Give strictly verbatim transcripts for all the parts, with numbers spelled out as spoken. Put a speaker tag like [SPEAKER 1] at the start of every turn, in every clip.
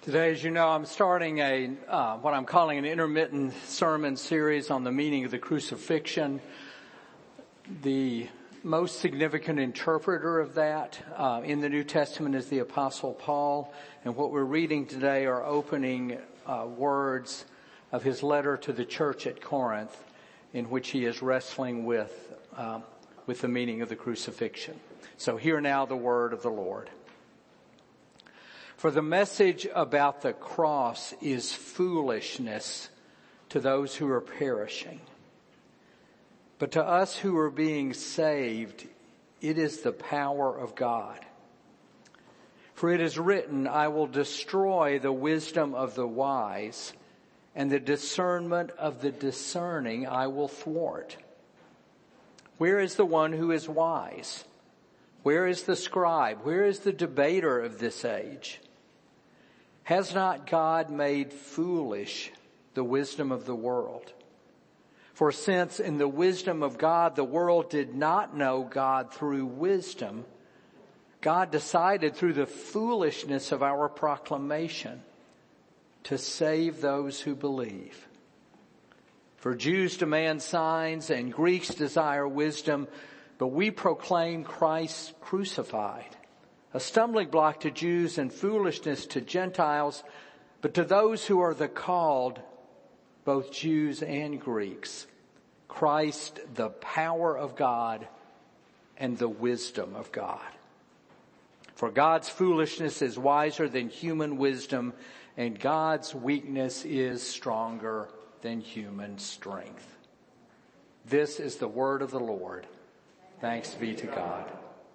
[SPEAKER 1] Today, as you know, I'm starting a uh, what I'm calling an intermittent sermon series on the meaning of the crucifixion. The most significant interpreter of that uh, in the New Testament is the Apostle Paul, and what we're reading today are opening uh, words of his letter to the church at Corinth, in which he is wrestling with uh, with the meaning of the crucifixion. So hear now the word of the Lord. For the message about the cross is foolishness to those who are perishing. But to us who are being saved, it is the power of God. For it is written, I will destroy the wisdom of the wise, and the discernment of the discerning I will thwart. Where is the one who is wise? Where is the scribe? Where is the debater of this age? Has not God made foolish the wisdom of the world? For since in the wisdom of God the world did not know God through wisdom, God decided through the foolishness of our proclamation to save those who believe. For Jews demand signs and Greeks desire wisdom, but we proclaim Christ crucified, a stumbling block to Jews and foolishness to Gentiles, but to those who are the called, both Jews and Greeks, Christ, the power of God and the wisdom of God. For God's foolishness is wiser than human wisdom, and God's weakness is stronger than human strength. This is the word of the Lord. Thanks be to God.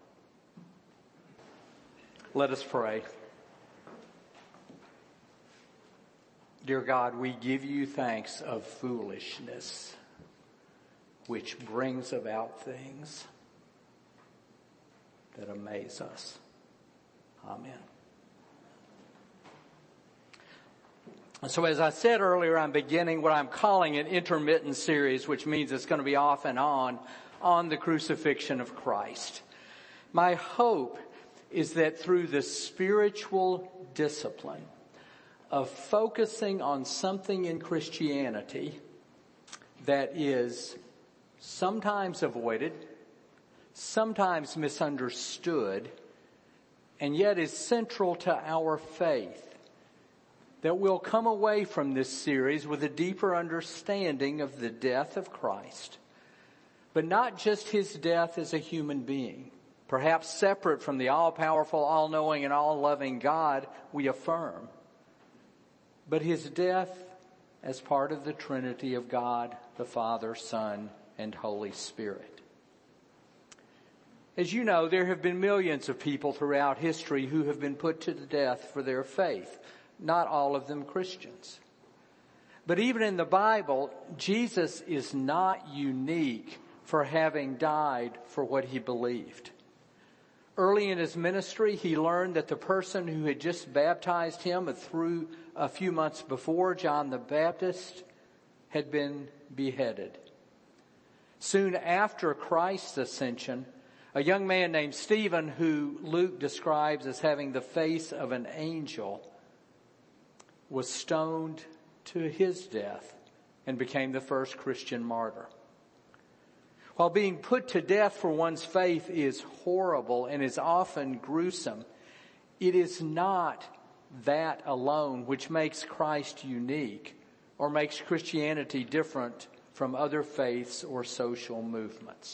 [SPEAKER 1] Let us pray. Dear God, we give you thanks of foolishness, which brings about things that amaze us. Amen. So as I said earlier, I'm beginning what I'm calling an intermittent series, which means it's going to be off and on, on the crucifixion of Christ. My hope is that through the spiritual discipline of focusing on something in Christianity that is sometimes avoided, sometimes misunderstood, and yet is central to our faith, that we'll come away from this series with a deeper understanding of the death of Christ, but not just his death as a human being, perhaps separate from the all-powerful, all-knowing, and all-loving God we affirm, but his death as part of the Trinity of God, the Father, Son, and Holy Spirit. As you know, there have been millions of people throughout history who have been put to death for their faith, not all of them Christians. But even in the Bible, Jesus is not unique for having died for what he believed. Early in his ministry, he learned that the person who had just baptized him through a few months before, John the Baptist, had been beheaded. Soon after Christ's ascension, a young man named Stephen, who Luke describes as having the face of an angel, was stoned to his death and became the first Christian martyr. While being put to death for one's faith is horrible and is often gruesome, it is not that alone which makes Christ unique or makes Christianity different from other faiths or social movements.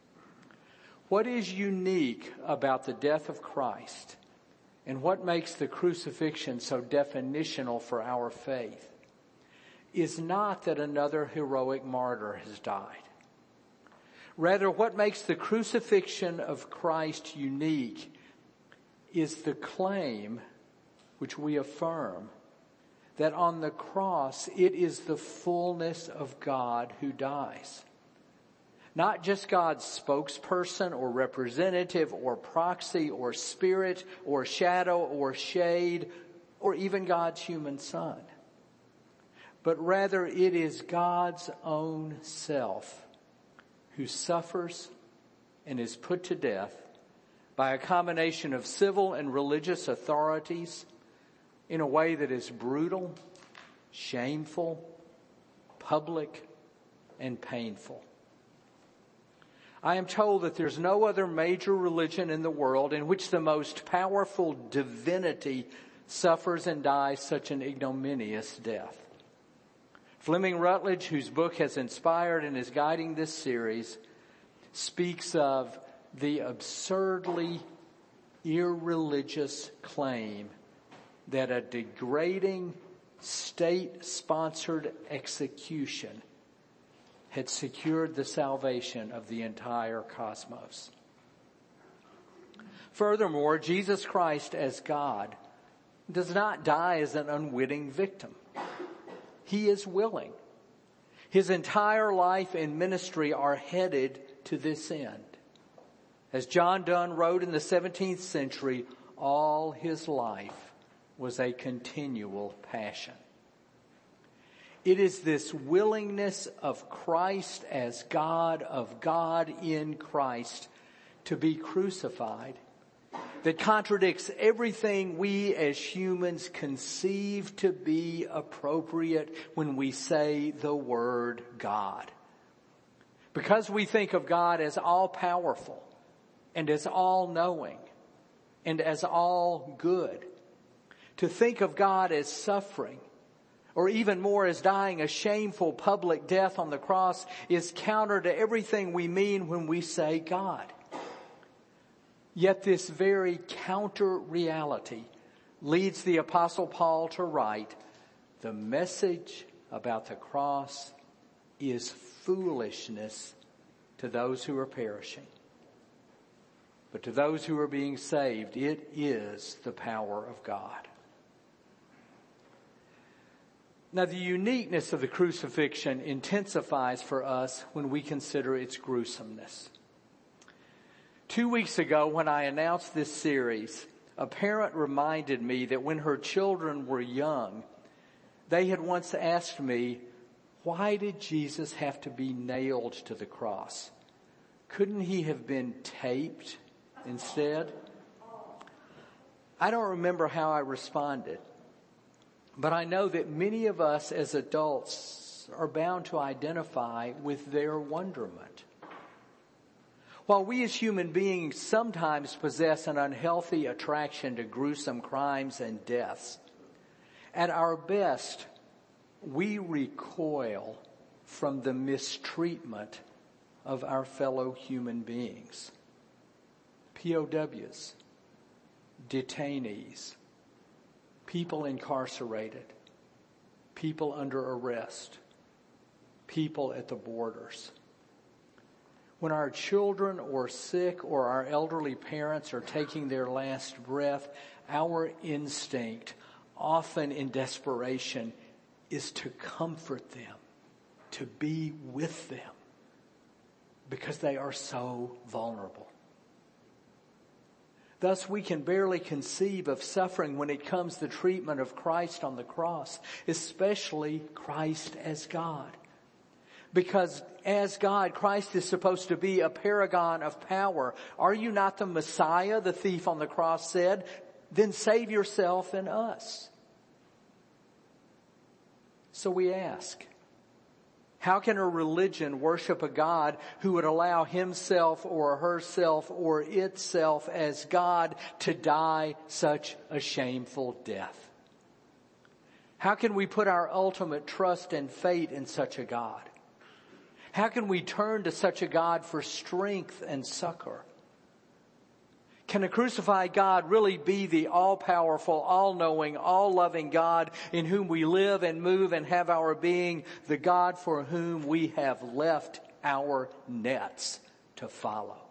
[SPEAKER 1] What is unique about the death of Christ and what makes the crucifixion so definitional for our faith is not that another heroic martyr has died. Rather, what makes the crucifixion of Christ unique is the claim, which we affirm, that on the cross it is the fullness of God who dies. Not just God's spokesperson or representative or proxy or spirit or shadow or shade or even God's human son. But rather it is God's own self who suffers and is put to death by a combination of civil and religious authorities, in a way that is brutal, shameful, public, and painful. I am told that there's no other major religion in the world in which the most powerful divinity suffers and dies such an ignominious death. Fleming Rutledge, whose book has inspired and is guiding this series, speaks of the absurdly irreligious claim that a degrading state-sponsored execution had secured the salvation of the entire cosmos. Furthermore, Jesus Christ as God does not die as an unwitting victim. He is willing. His entire life and ministry are headed to this end. As John Donne wrote in the seventeenth century, all his life was a continual passion. It is this willingness of Christ as God, of God in Christ, to be crucified that contradicts everything we as humans conceive to be appropriate when we say the word God. Because we think of God as all-powerful and as all-knowing and as all good. To think of God as suffering, or even more as dying a shameful public death on the cross, is counter to everything we mean when we say God. Yet this very counter reality leads the Apostle Paul to write, the message about the cross is foolishness to those who are perishing. But to those who are being saved, it is the power of God. Now, the uniqueness of the crucifixion intensifies for us when we consider its gruesomeness. Two weeks ago, when I announced this series, a parent reminded me that when her children were young, they had once asked me, why did Jesus have to be nailed to the cross? Couldn't he have been taped instead? I don't remember how I responded. But I know that many of us as adults are bound to identify with their wonderment. While we as human beings sometimes possess an unhealthy attraction to gruesome crimes and deaths, at our best, we recoil from the mistreatment of our fellow human beings. P O Ws, detainees, people incarcerated, people under arrest, people at the borders. When our children are sick or our elderly parents are taking their last breath, our instinct, often in desperation, is to comfort them, to be with them, because they are so vulnerable. Thus, we can barely conceive of suffering when it comes to the treatment of Christ on the cross, especially Christ as God. Because as God, Christ is supposed to be a paragon of power. Are you not the Messiah, the thief on the cross said? Then save yourself and us. So we ask, how can a religion worship a God who would allow himself or herself or itself as God to die such a shameful death? How can we put our ultimate trust and faith in such a God? How can we turn to such a God for strength and succor? Can a crucified God really be the all-powerful, all-knowing, all-loving God in whom we live and move and have our being, the God for whom we have left our nets to follow?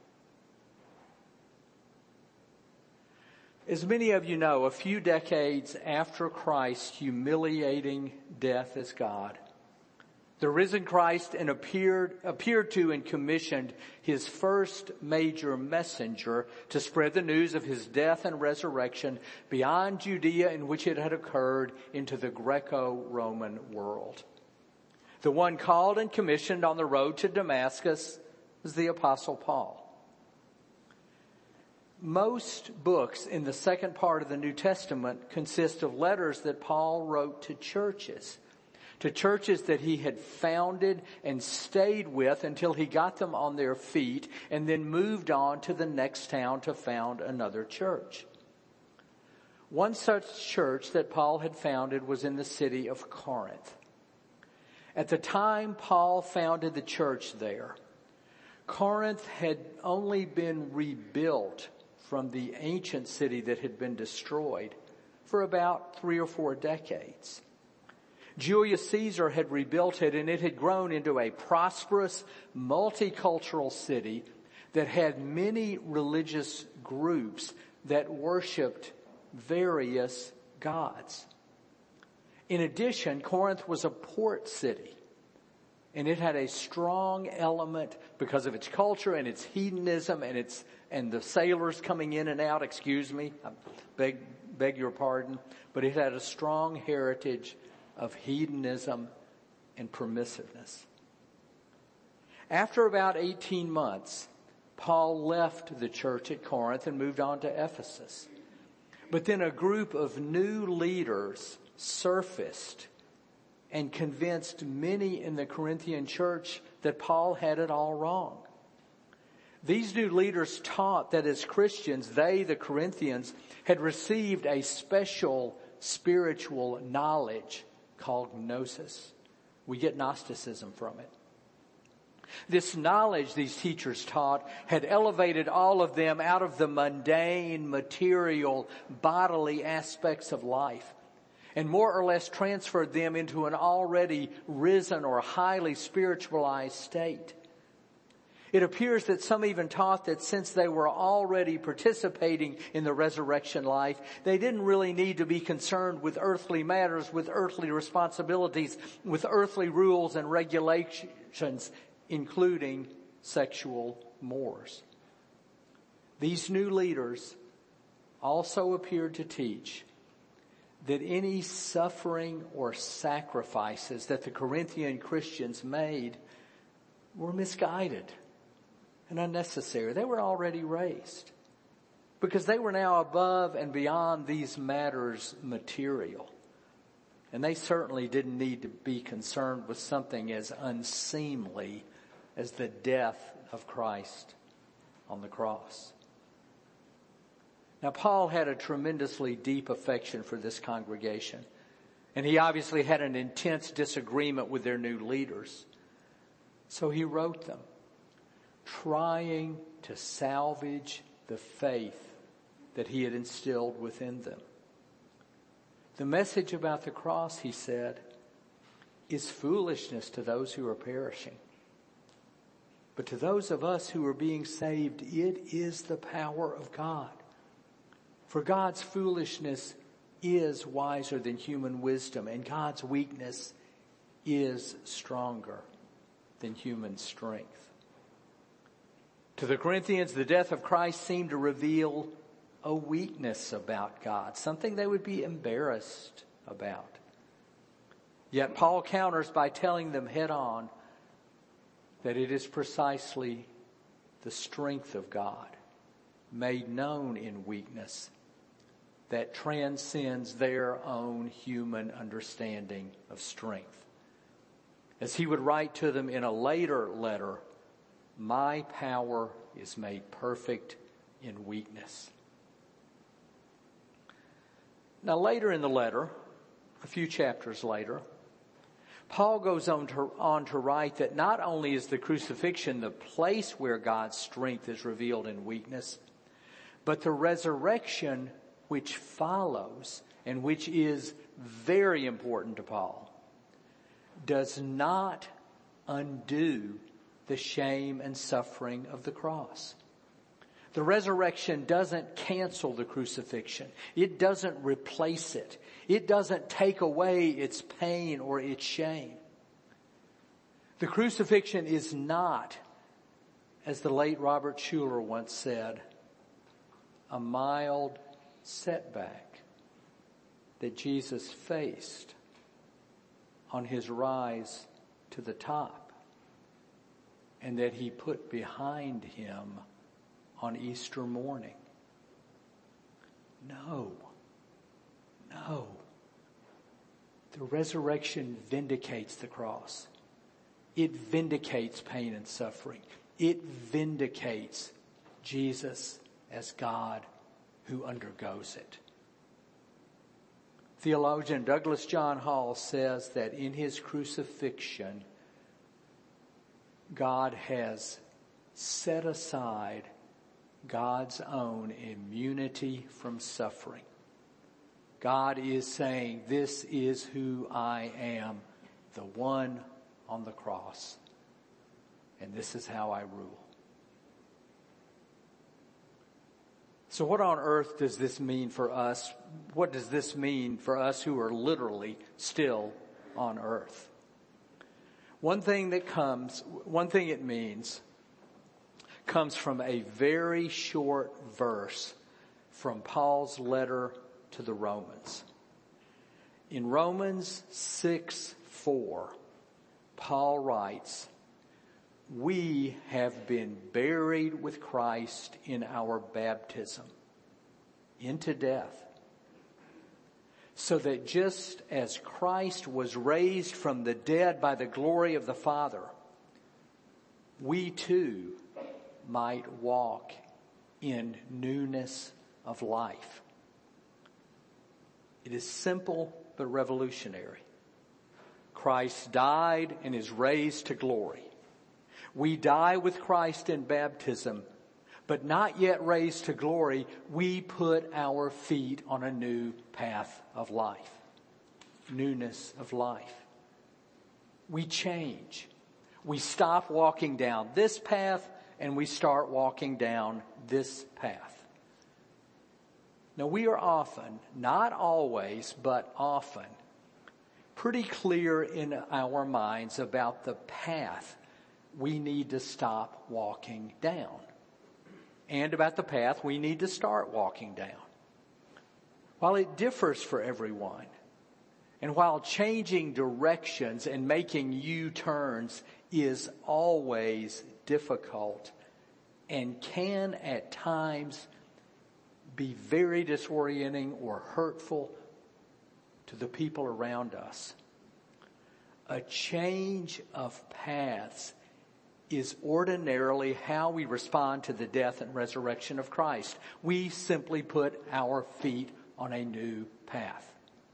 [SPEAKER 1] As many of you know, a few decades after Christ's humiliating death as God, the risen Christ and appeared, appeared to and commissioned his first major messenger to spread the news of his death and resurrection beyond Judea in which it had occurred into the Greco-Roman world. The one called and commissioned on the road to Damascus was the Apostle Paul. Most books in the second part of the New Testament consist of letters that Paul wrote to churches. To churches that he had founded and stayed with until he got them on their feet and then moved on to the next town to found another church. One such church that Paul had founded was in the city of Corinth. At the time Paul founded the church there, Corinth had only been rebuilt from the ancient city that had been destroyed for about three or four decades. Julius Caesar had rebuilt it, and it had grown into a prosperous, multicultural city that had many religious groups that worshiped various gods. In addition, Corinth was a port city, and it had a strong element because of its culture and its hedonism and its and the sailors coming in and out. Excuse me, I beg beg your pardon, but it had a strong heritage of hedonism and permissiveness. After about eighteen months, Paul left the church at Corinth and moved on to Ephesus. But then a group of new leaders surfaced and convinced many in the Corinthian church that Paul had it all wrong. These new leaders taught that as Christians, they, the Corinthians, had received a special spiritual knowledge called gnosis. We get Gnosticism from it. This knowledge, these teachers taught, had elevated all of them out of the mundane, material, bodily aspects of life and more or less transferred them into an already risen or highly spiritualized state. It appears that some even taught that since they were already participating in the resurrection life, they didn't really need to be concerned with earthly matters, with earthly responsibilities, with earthly rules and regulations, including sexual mores. These new leaders also appeared to teach that any suffering or sacrifices that the Corinthian Christians made were misguided and unnecessary. They were already raised because they were now above and beyond these matters material. And they certainly didn't need to be concerned with something as unseemly as the death of Christ on the cross. Now, Paul had a tremendously deep affection for this congregation, and he obviously had an intense disagreement with their new leaders. So he wrote them, trying to salvage the faith that he had instilled within them. The message about the cross, he said, is foolishness to those who are perishing. But to those of us who are being saved, it is the power of God. For God's foolishness is wiser than human wisdom, and God's weakness is stronger than human strength. To the Corinthians, the death of Christ seemed to reveal a weakness about God, something they would be embarrassed about. Yet Paul counters by telling them head on that it is precisely the strength of God made known in weakness that transcends their own human understanding of strength. As he would write to them in a later letter, my power is made perfect in weakness. Now later in the letter, a few chapters later, Paul goes on to, on to write that not only is the crucifixion the place where God's strength is revealed in weakness, but the resurrection which follows, and which is very important to Paul, does not undo the shame and suffering of the cross. The resurrection doesn't cancel the crucifixion. It doesn't replace it. It doesn't take away its pain or its shame. The crucifixion is not, as the late Robert Schuller once said, a mild setback that Jesus faced on his rise to the top, and that he put behind him on Easter morning. No. No. The resurrection vindicates the cross. It vindicates pain and suffering. It vindicates Jesus as God who undergoes it. Theologian Douglas John Hall says that in his crucifixion, God has set aside God's own immunity from suffering. God is saying, this is who I am, the one on the cross, and this is how I rule. So what on earth does this mean for us? What does this mean for us who are literally still on earth? One thing that comes, one thing it means comes from a very short verse from Paul's letter to the Romans. In Romans six four, Paul writes, we have been buried with Christ in our baptism into death, so that just as Christ was raised from the dead by the glory of the Father, we too might walk in newness of life. It is simple but revolutionary. Christ died and is raised to glory. We die with Christ in baptism, but not yet raised to glory. We put our feet on a new path of life, newness of life. We change. We stop walking down this path and we start walking down this path. Now we are often, not always, but often, pretty clear in our minds about the path we need to stop walking down, and about the path we need to start walking down. While it differs for everyone, and while changing directions and making U-turns is always difficult and can at times be very disorienting or hurtful to the people around us, a change of paths is ordinarily how we respond to the death and resurrection of Christ. We simply put our feet on a new path.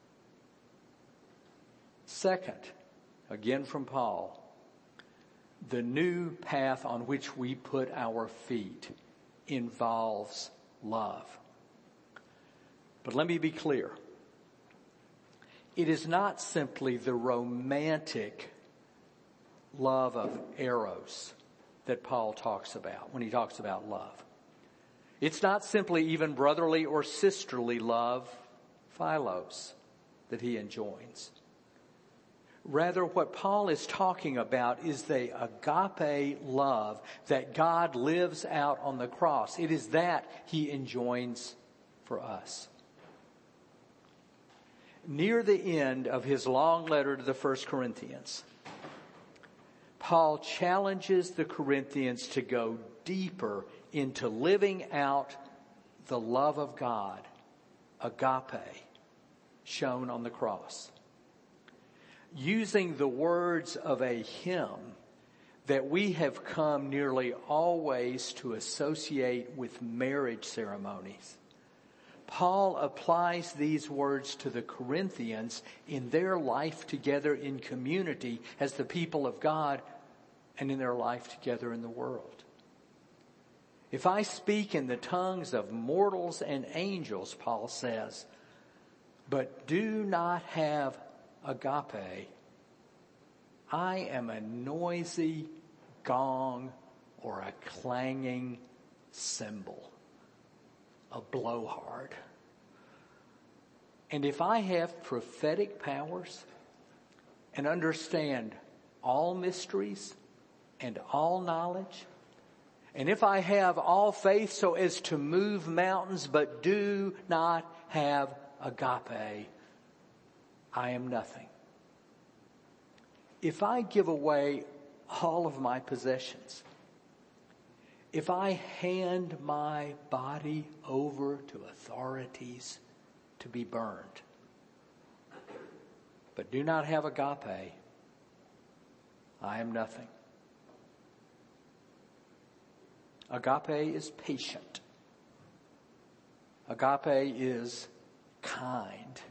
[SPEAKER 1] Second, again from Paul, the new path on which we put our feet involves love. But let me be clear. It is not simply the romantic love of eros that Paul talks about when he talks about love. It's not simply even brotherly or sisterly love, philos, that he enjoins. Rather, what Paul is talking about is the agape love that God lives out on the cross. It is that he enjoins for us. Near the end of his long letter to the First Corinthians, Paul challenges the Corinthians to go deeper into living out the love of God, agape, shown on the cross. Using the words of a hymn that we have come nearly always to associate with marriage ceremonies, Paul applies these words to the Corinthians in their life together in community as the people of God and in their life together in the world. If I speak in the tongues of mortals and angels, Paul says, but do not have agape, I am a noisy gong or a clanging cymbal, a blowhard. And if I have prophetic powers and understand all mysteries and all knowledge, and if I have all faith so as to move mountains but do not have agape, I am nothing. If I give away all of my possessions if I hand my body over to authorities to be burned, but do not have agape, I am nothing. Agape is patient. Agape is kind.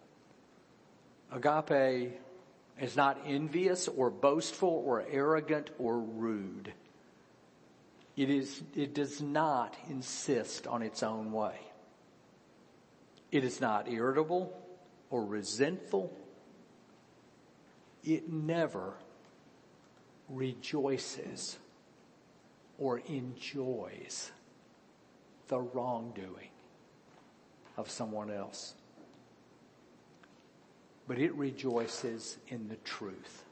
[SPEAKER 1] Agape is not envious or boastful or arrogant or rude. It is, it does not insist on its own way. It is not irritable or resentful. It never rejoices or enjoys the wrongdoing of someone else. But it rejoices in the truth.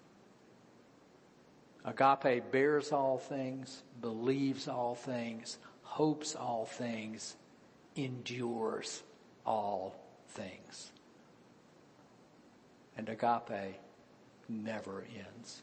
[SPEAKER 1] Agape bears all things, believes all things, hopes all things, endures all things. And agape never ends.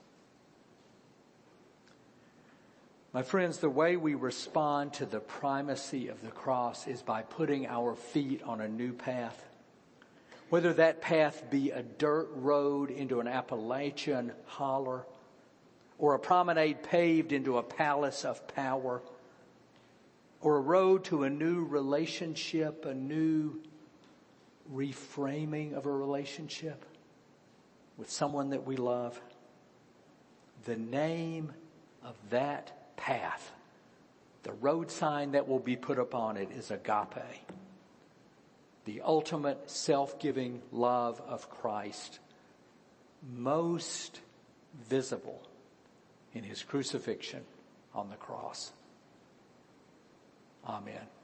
[SPEAKER 1] My friends, the way we respond to the primacy of the cross is by putting our feet on a new path. Whether that path be a dirt road into an Appalachian holler, or a promenade paved into a palace of power, or a road to a new relationship, a new reframing of a relationship with someone that we love, the name of that path, the road sign that will be put upon it, is agape. The ultimate self-giving love of Christ, most visible in his crucifixion on the cross. Amen.